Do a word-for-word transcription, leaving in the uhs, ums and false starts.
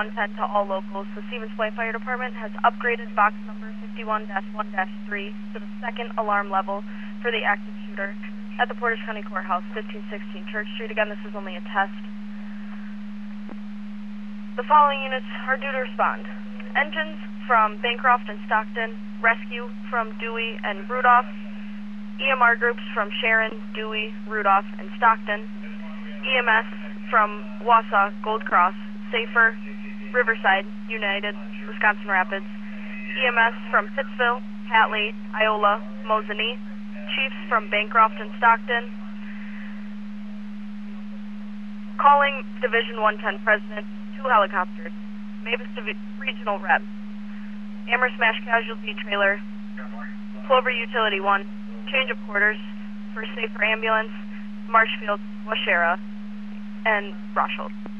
one ten to all locals. The Stevens Point Fire Department has upgraded box number fifty-one dash one dash three to the second alarm level for the active shooter at the Portage County Courthouse, fifteen sixteen Church Street. Again, this is only a test. The following units are due to respond. Engines from Bancroft and Stockton, rescue from Dewey and Rudolph, E M R groups from Sharon, Dewey, Rudolph, and Stockton, E M S from Wausau, Gold Cross, Safer, Riverside, United, Wisconsin Rapids, E M S from Pittsville, Hatley, Iola, Mosinee, Chiefs from Bancroft and Stockton, calling Division one ten President, two helicopters, Mavis Div Regional Rep, Amherst Smash Casualty Trailer, Clover Utility one, change of quarters for Safer Ambulance, Marshfield, Washera, and Roshold.